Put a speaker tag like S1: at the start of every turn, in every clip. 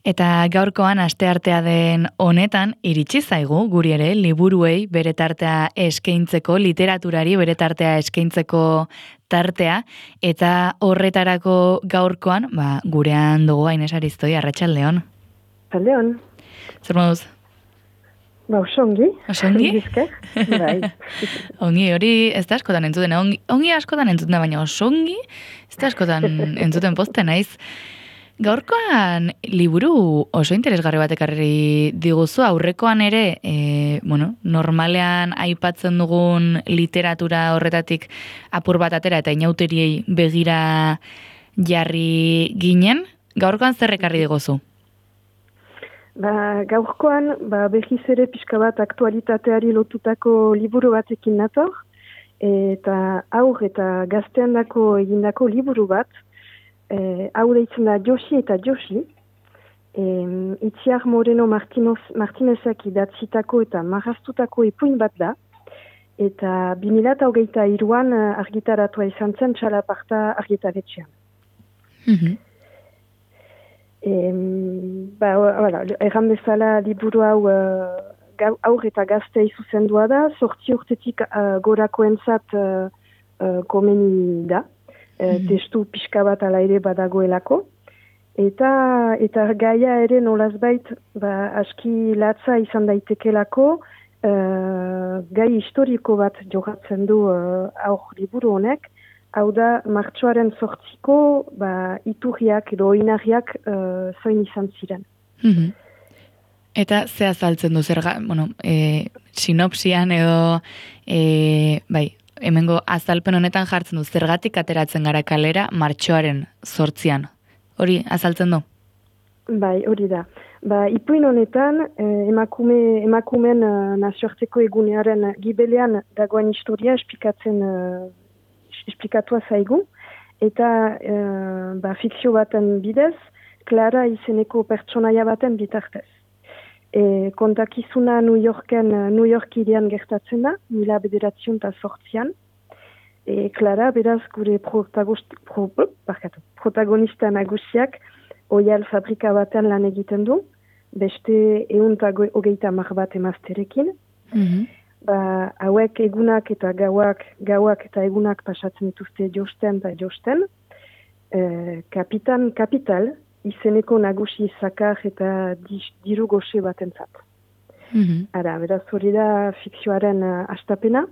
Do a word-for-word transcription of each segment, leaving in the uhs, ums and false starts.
S1: Eta gaurkoan asteartea den honetan iritsi zaigu guri ere liburuei bere tartea eskaintzeko, literaturari bere tartea eskaintzeko tartea, eta horretarako gaurkoan, ba, gurean dugu Aines Ariztoi, arratsaldeon.
S2: Arratsaldeon.
S1: Zer moduz?
S2: Ba, osongi.
S1: Osongi?
S2: Bizker, bai.
S1: Ongi, hori ez da askotan entzuten, ongi, ongi askotan entzuten da, baina osongi ez da askotan entzuten posten naiz. Gaurkoan liburu oso interesgarri bat ekarri diguzu, aurrekoan ere, e, bueno, normalean aipatzen dugun literatura horretatik apur bat atera eta inauteriei begira jarri ginen, gaurkoan zer ekarri diguzu?
S2: Ba, gaurkoan, ba, behiz ere pixka bat aktualitateari lotutako liburu batekin nator, eta aur eta gazteandako egindako liburu bat, Eh, hau deitzen da Josi eta Josi, eh, Itziar Moreno Martinoz, Martinezek idatzitako eta marraztutako ipuin bat da, eta bi mila hogeita hiruan argitaratua izan zen Txalaparta argitaretxean.
S1: Mm-hmm.
S2: Eh, ba, voilà, erran bezala liburu hau uh, aur eta gaztei zuzendua da, sortzi urtetik uh, gorakoentzat uh, uh, komeni da. Mm-hmm. Testu pixka bat ala ere badagoelako. Eta, eta gaia ere nolazbait ba, aski latza izan daitekelako uh, gai historiko bat jogatzen du uh, aur liburu honek. Hau da, martxoaren sortziko ba, iturriak edo oinarriak uh, zoin izan ziren.
S1: Mm-hmm. Eta ze azaltzen du zerga, bueno, e, sinopsian edo e, bai, hemengo azalpen honetan jartzen du zergatik ateratzen gara kalera martxoaren zortzian. Hori azaltzen du?
S2: Bai, hori da. Ba, ipuin honetan eh, emakume, emakumen uh, nazioarteko egunearen gibelean dagoen historia esplikatzen uh, esplikatua zaigu. Eta uh, ba, fikzio baten bidez, Clara izeneko pertsonaia baten bitartez. E, kontakizuna New Yorken, New York irian gertatzen da, mila bederatzion eta sortzian. E, Clara, beraz, gure protagost, pro, barkatu, protagonista nagusiak oial fabrika batean lan egiten du, beste eunta hogeita mar bat emazterekin.
S1: Mm-hmm.
S2: Ba, hauek egunak eta gauak, gauak eta egunak pasatzen dituzte josten eta josten. E, kapitan, kapital, izeneko nagusi zakar eta diru goxe batentzat.
S1: Mm-hmm.
S2: Ara, beraz hori da fikzioaren uh, astapena.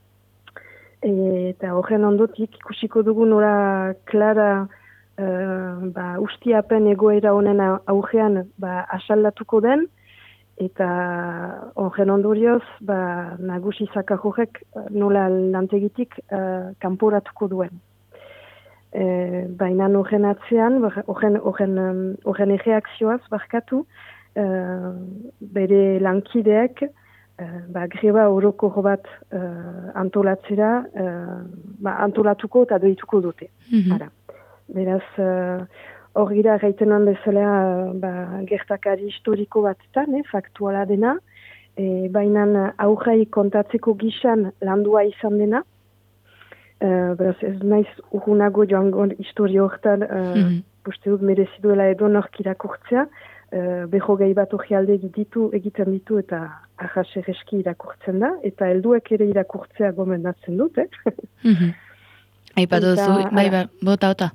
S2: E, eta horren ondotik ikusiko dugu nora Clara uh, ba, ustiapen egoera honen aurrean ba, asaldatuko den, eta horren ondorioz ba, nagusi zakar horrek nola lantegitik uh, kanporatuko duen. E, baina horren atzean, horren erreakzioaz barkatu, e, bere lankideek e, ba, greba orokor bat e, antolatzera, e, ba, antolatuko eta doituko dute.
S1: Mm-hmm.
S2: Ara. Beraz, hor e, gira gaitenan bezala ba, gertakari historiko bat eta, ne, faktuala dena, e, baina aurrai kontatzeko gisan landua izan dena. Uh, beraz ez naiz urgunago joango historio hortan uh, mm-hmm. Poste dut mereziduela edo nork irakurtzea, uh, behogei bat orrialde ditu, egiten ditu eta ahas ereski irakurtzen da, eta helduek ere irakurtzea gomendatzen dut, eh?
S1: Mm-hmm. Aipatu duzu, bai, bai, bota, bota.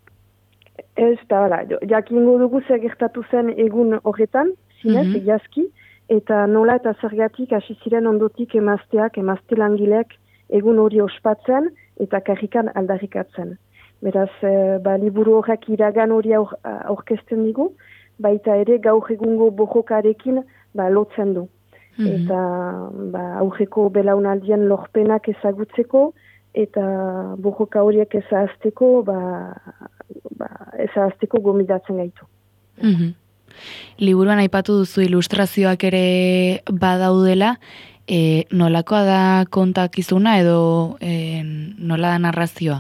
S2: Ez da, bala, jakingo dugu zer gertatu zen egun horretan, zinez, mm-hmm. egiazki, eta nola eta zergatik hasi ziren ondotik emazteak, emazte langileak egun hori ospatzen, eta karrikan aldarrikatzen. Beraz, e, ba, liburu horrek iragan hori aur, aurkezten digu, baita ere gaur egungo bojokarekin ba, lotzen du. Mm-hmm. Eta ba, aurreko belaunaldien lorpenak ezagutzeko, eta bojoka horiek ezahazteko, ba, ba, ezahazteko gomidatzen gaitu.
S1: Mm-hmm. Liburuan aipatu duzu ilustrazioak ere badaudela, E, nolakoa da kontakizuna edo e, nola da narrazioa?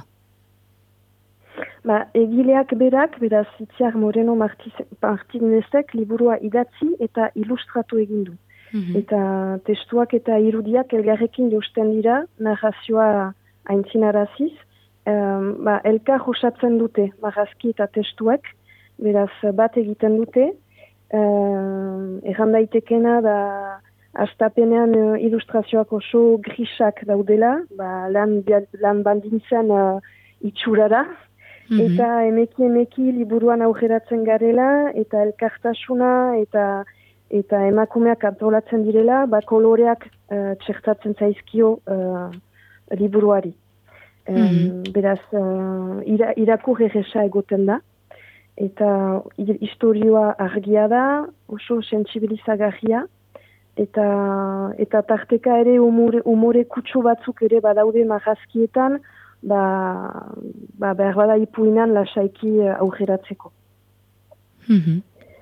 S2: Ba, egileak berak, beraz Itziar Moreno Martinezek liburua idatzi eta ilustratu egin du. Mm-hmm. Eta testuak eta irudiak elgarrekin josten dira, narrazioa aintzinaraziz, um, ba, elkar osatzen dute marrazki eta testuak, beraz bat egiten dute, uh, erran daitekena da hastapenean uh, ilustrazioak oso grisak daudela, ba, lan, lan bandintzen uh, itxurara, mm-hmm. eta emeki emeki liburuan aurreratzen garela, eta elkartasuna, eta eta emakumeak antolatzen direla, ba, koloreak uh, txertatzen zaizkio uh, liburuari. Mm-hmm. Um, beraz, uh, ira, irakur erresa egoten da, eta historioa argia da, oso sentsibilizagarria, eta eta tarteka ere umore, umore kutsu batzuk ere badaude marrazkietan, ba, ba behar bada ipuinan lasaiki aurreratzeko.
S1: Mm-hmm.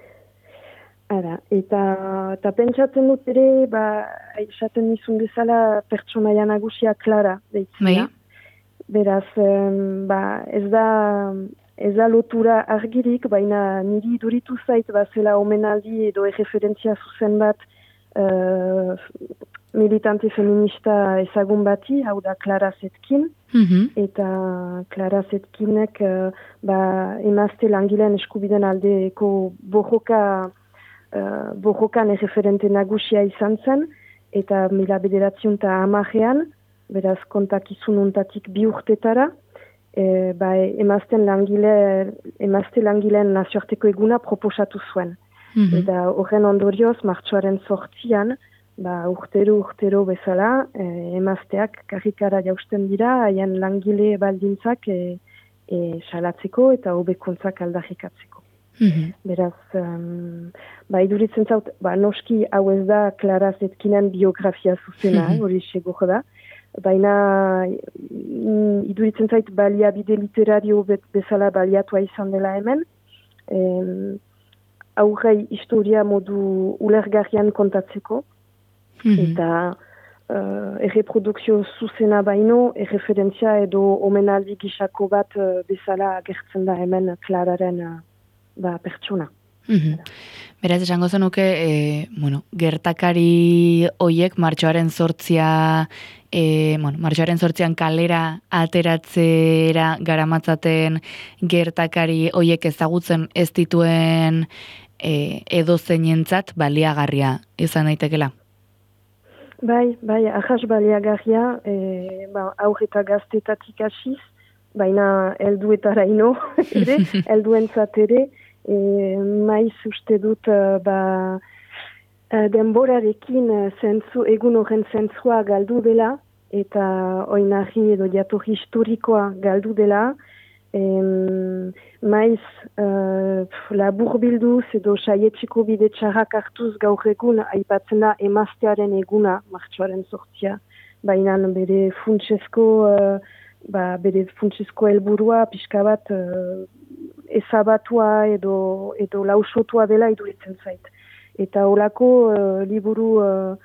S2: Ara, eta, eta pentsatzen dut ere, ba, esaten nizun bezala pertsonaia nagusia Clara deitzea. Beraz, um, ba, ez da ez da lotura argirik, baina niri duritu zait bazela omenaldi edo erreferentzia zuzen bat uh, militante feminista ezagun bati, hau da Clara Zetkin, mm-hmm. eta Clara Zetkinek uh, ba, emazte langileen eskubiden aldeko borroka Uh, borrokan erreferente nagusia izan zen, eta mila bederatziun eta amajean, beraz kontakizun untatik bi urtetara, e, ba, emazten langile, emazte langileen nazioarteko eguna proposatu zuen. Mm-hmm. Eta horren ondorioz, martxoaren sortzian, ba, urtero urtero bezala, e, emazteak karrikara jausten dira, haien langile baldintzak e, e, salatzeko eta hobekuntzak aldarrikatzeko. Mm-hmm. Beraz, um, ba, iduritzen zaut, ba, noski hau ez da Clara Zetkinen biografia zuzena, hori mm-hmm. segur da, baina mm, iduritzen zait baliabide literario bezala baliatua izan dela hemen, em, aurrei historia modu ulergarrian kontatzeko, mm-hmm. eta uh, erreprodukzio zuzena baino, erreferentzia edo omenaldi gisako bat uh, bezala agertzen da hemen Clararen uh, ba, pertsona.
S1: Mm-hmm. Beraz, esango zenuke, e, bueno, gertakari hoiek martxoaren sortzia, e, bueno, martxoaren sortzian kalera ateratzera garamatzaten gertakari hoiek ezagutzen ez dituen e, edo zeinentzat baliagarria izan daitekela?
S2: Bai, bai, ahas baliagarria, e, ba, aur eta gaztetatik hasiz, baina helduetara ino, ere, helduentzat ere, e, maiz uste dut uh, ba, uh, denborarekin uh, zentzu, egun horren zentzua galdu dela, eta oinarri edo jatorri historikoa galdu dela, em, maiz uh, labur bilduz edo saietxiko bide txarrak hartuz gaur egun aipatzen da emaztearen eguna, martxoaren sortzia, baina bere funtsezko uh, Ba, bere funtsezko helburua pixka bat uh, ezabatua edo, edo lausotua dela iduritzen zait. Eta holako uh, liburu uh,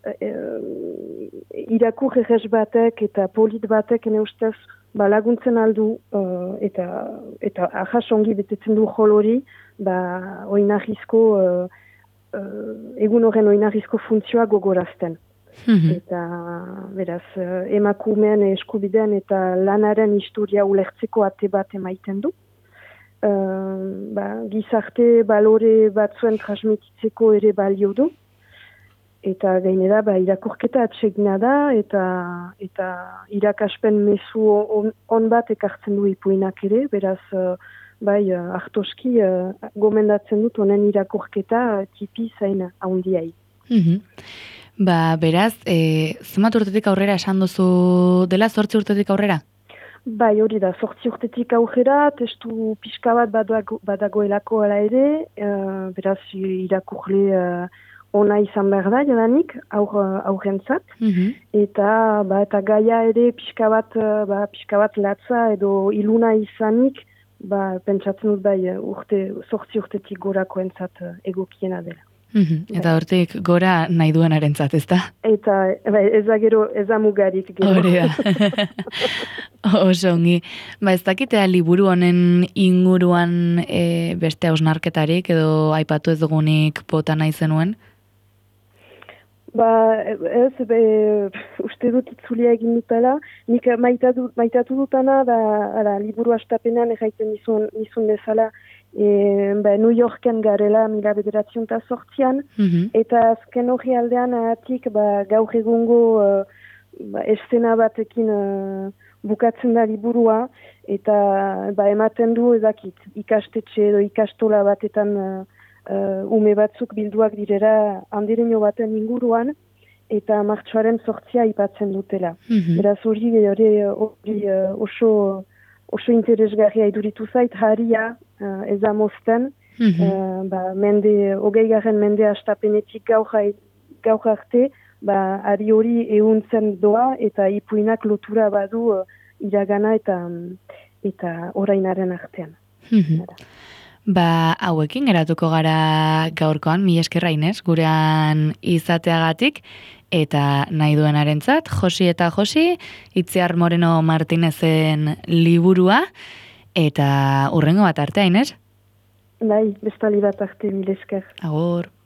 S2: uh, irakur errez batek eta polit batek ene ustez ba, laguntzen aldu uh, eta, eta ahas ongi betetzen du jol hori ba, oinarrizko uh, uh, egun horren oinarrizko funtzioa gogorazten. Mm-hmm. Eta, beraz, emakumeen eskubidean eta lanaren historia ulertzeko ate bat emaiten du. Uh, ba, gizarte balore batzuen transmititzeko ere balio du. Eta gainera, ba, irakurketa atsegina da, eta, eta irakaspen mezu on, on bat ekartzen du ipuinak ere, beraz, uh, bai, uh, hartoski uh, gomendatzen dut honen irakurketa uh, tipi zain haundiai.
S1: Mm-hmm. Ba, beraz, e, zenbat urtetik aurrera esan duzu dela, zortzi urtetik aurrera?
S2: Bai, hori da, zortzi urtetik aurrera, testu pixka bat badago, badagoelako ala ere, uh, beraz, irakurle uh, ona izan behar da, jadanik, aur, aurrentzat, mm-hmm. eta, ba, eta gaia ere pixka bat, uh, ba, pixka bat latza edo iluna izanik, ba, pentsatzen dut bai, urte, zortzi urtetik gorako entzat uh, egokiena dela.
S1: Mm-hmm. Eta hortik gora nahi duenarentzat, ezta?
S2: Eta bai, ez da gero, ez da mugarik gero.
S1: Horea. Oso ongi. Ba, ez dakitea liburu honen inguruan e, beste hausnarketarik edo aipatu ez dugunik pota nahi zenuen?
S2: Ba, ez, be, uste dut itzulia egin dutela. Nik maitatu, maitatu dutana, da, ara, liburu astapenean erraiten nizun, nizun bezala e, ba, New Yorken garela mila bederatziun eta sortzian,
S1: Mhm.
S2: eta azken hori aldean ahatik ba, gaur egungo uh, ba, eszena batekin uh, bukatzen da liburua, eta ba, ematen du ezakit, ikastetxe edo ikastola batetan uh, uh, ume batzuk bilduak direra handireño baten inguruan, eta martxoaren sortzia ipatzen dutela.
S1: Mhm.
S2: Beraz hori hori hori uh, oso oso interesgarria iduritu zait, haria uh, ezamozten,
S1: Mhm.
S2: uh, ba, mende, hogei garren mende astapenetik gaur, gaur arte, ba, ari hori ehuntzen doa eta ipuinak lotura badu uh, iragana eta eta orainaren artean.
S1: Mhm. Ba, hauekin geratuko gara gaurkoan, mi eskerra Inez, gurean izateagatik, eta nahi duenarentzat, Josi eta Josi, Itziar Moreno Martinezen liburua, eta hurrengo bat artea, Inez?
S2: Bai, bestali bat arte, mil esker.
S1: Agur.